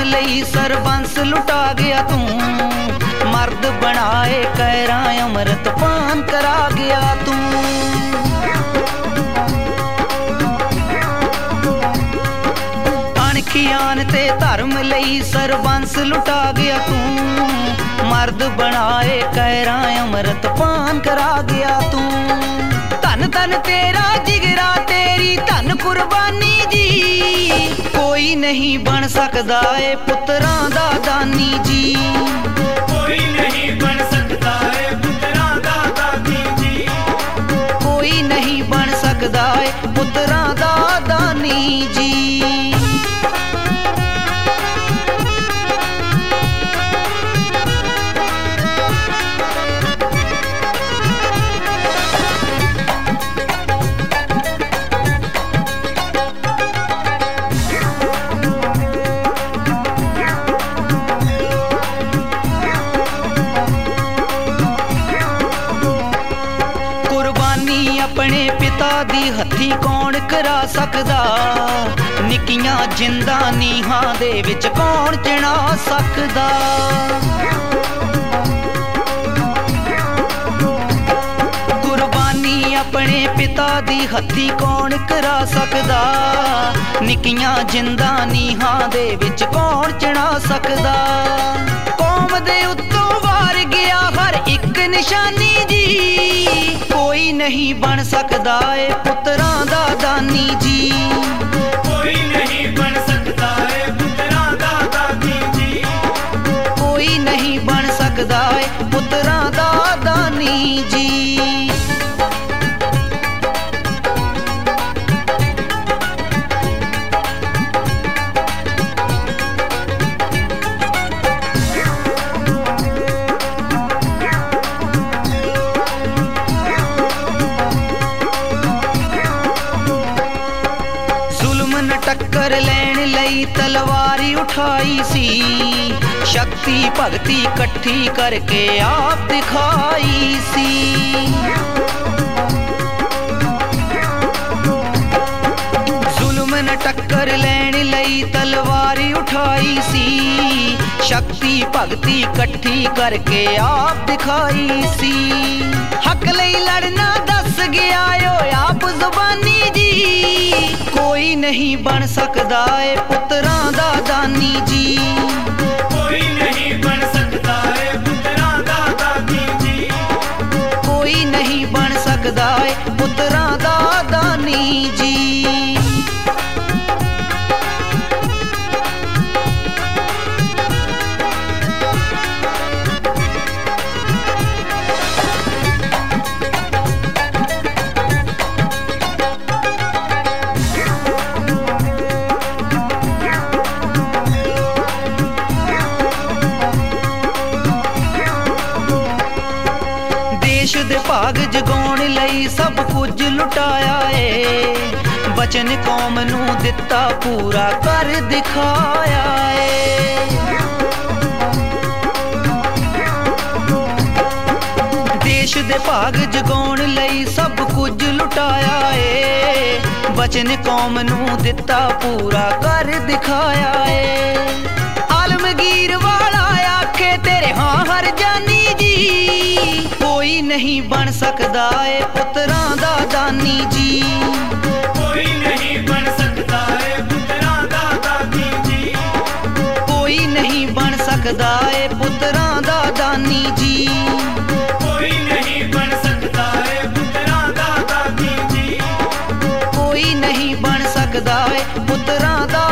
ਲਈ ਸਰਬੰਸ ਲੁਟਾ ਗਿਆ ਤੂੰ। ਮਰਦ ਬਣਾਏ ਕਹਿਰਾਂ ਅੰਮ੍ਰਿਤ ਪਾਨ ਕਰਾ ਗਿਆ ਤੂੰ। ਅਣਖੀਆਨ ਤੇ ਧਰਮ ਲਈ ਸਰਬੰਸ ਲੁਟਾ ਗਿਆ ਤੂੰ। ਮਰਦ ਬਣਾਏ ਕਹਿਰਾਂ ਅੰਮ੍ਰਿਤ ਪਾਨ ਕਰਾ ਗਿਆ ਤੂੰ। ਧੰਨ ਧੰਨ ਤੇਰਾ ਜਿਗਰਾ ਤੇਰੀ ਧੰਨ ਕੁਰਬਾਨੀ ਜੀ। ਕੋਈ ਨਹੀਂ ਬਣ ਸਕਦਾ ਏ ਪੁੱਤਰਾਂ ਦਾ ਦਾਨੀ ਜੀ। ਕੋਈ ਨਹੀਂ ਬਣ ਸਕਦਾ ਏ ਪੁੱਤਰਾਂ ਦਾ ਦਾਨੀ ਜੀ। ਕੋਈ ਨਹੀਂ ਬਣ ਸਕਦਾ ਏ ਪੁੱਤਰਾਂ ਦਾ ਦਾਨੀ ਜੀ। ਆਪਣੇ ਪਿਤਾ ਦੀ ਹੱਥੀਂ ਕੌਣ ਕਰਾ ਸਕਦਾ। ਨਿੱਕੀਆਂ ਜਿੰਦਾਂ ਨੀਹਾਂ ਦੇ ਵਿੱਚ ਕੌਣ ਚਿਣਾ ਸਕਦਾ। ਕੁਰਬਾਨੀ ਆਪਣੇ ਪਿਤਾ ਦੀ ਹੱਥੀਂ ਕੌਣ ਕਰਾ ਸਕਦਾ। ਨਿੱਕੀਆਂ ਜਿੰਦਾਂ ਨੀਹਾਂ ਦੇ ਵਿੱਚ ਕੌਣ ਚਿਣਾ ਸਕਦਾ। ਕੌਮ ਦੇ ਉੱਤੋਂ ਵਾਰ ਗਿਆ ਹਰ ਇੱਕ ਨਿਸ਼ਾਨੀ ਜੀ। ਕੋਈ ਨਹੀਂ ਬਣ ਸਕਦਾ ਏ ਪੁੱਤਰਾਂ ਦਾ ਦਾਨੀ ਜੀ। ਕੋਈ ਨਹੀਂ ਬਣ ਸਕਦਾ ਏ ਪੁੱਤਰਾਂ ਦਾ ਦਾਨੀ ਜੀ। ਕੋਈ ਨਹੀਂ ਬਣ ਸਕਦਾ ਏ ਪੁੱਤਰਾਂ ਦਾ ਦਾਨੀ ਜੀ। ਟੱਕਰ ਲੈਣ ਲਈ ਤਲਵਾਰੀ ਉਠਾਈ ਸੀ। ਸ਼ਕਤੀ ਭਗਤੀ ਇਕੱਠੀ ਕਰਕੇ ਆਪ ਦਿਖਾਈ ਸੀ। ਜ਼ੁਲਮ ਨਾਲ ਟੱਕਰ ਲੈਣ ਲਈ ਤਲਵਾਰੀ ਉਠਾਈ ਸੀ। ਸ਼ਕਤੀ ਭਗਤੀ ਇਕੱਠੀ ਕਰਕੇ ਆਪ ਦਿਖਾਈ ਸੀ। ਹੱਕ ਲਈ ਲੜਨਾ ਦੱਸ ਗਿਆ ਓ ਆਪ ਜ਼ੁਬਾਨੀ ਜੀ। ਕੋਈ ਨਹੀਂ ਬਣ ਸਕਦਾ ਏ ਪੁੱਤਰਾਂ ਦਾ ਦਾਨੀ ਜੀ। ਕੋਈ ਨਹੀਂ ਬਣ ਸਕਦਾ ਏ ਪੁੱਤਰਾਂ ਦਾ ਦਾਨੀ ਜੀ। ਕੋਈ ਨਹੀਂ ਬਣ ਸਕਦਾ ਏ ਪੁੱਤਰਾਂ ਦਾ ਦਾਨੀ ਜੀ। ਦੇਸ਼ ਦੇ ਭਾਗ ਜਗਾਉਣ ਲਈ ਸਭ ਕੁਝ ਲੁਟਾਇਆ ਏ। ਬਚਨ ਕੌਮ ਨੂੰ ਦਿੱਤਾ ਪੂਰਾ ਕਰ ਦਿਖਾਇਆ ਏ। ਦੇਸ਼ ਦੇ ਭਾਗ ਜਗਾਉਣ ਲਈ ਸਭ ਕੁਝ ਲੁਟਾਇਆ ਏ। ਬਚਨ ਕੌਮ ਨੂੰ ਦਿੱਤਾ ਪੂਰਾ ਕਰ ਦਿਖਾਇਆ ਏ। ਆਲਮਗੀਰ ਵਾਲਾ ਆਖੇ ਤੇਰੇ ਹਾਂ ਹਰ ਜਾਨੀ ਜੀ। ਕੋਈ ਨਹੀਂ ਬਣ ਸਕਦਾ ਏ ਪੁੱਤਰਾਂ ਦਾ ਦਾਨੀ ਜੀ। ਕੋਈ ਨਹੀਂ ਬਣ ਸਕਦਾ ਏ ਪੁੱਤਰਾਂ ਦਾ ਦਾਨੀ ਜੀ। ਕੋਈ ਨਹੀਂ ਬਣ ਸਕਦਾ ਏ ਪੁੱਤਰਾਂ ਦਾ ਦਾਨੀ ਜੀ। ਕੋਈ ਨਹੀਂ ਬਣ ਸਕਦਾ ਏ ਪੁੱਤਰਾਂ ਦਾ ਦਾਨੀ ਜੀ। ਕੋਈ ਨਹੀਂ ਬਣ ਸਕਦਾ ਏ ਪੁੱਤਰਾਂ ਦਾ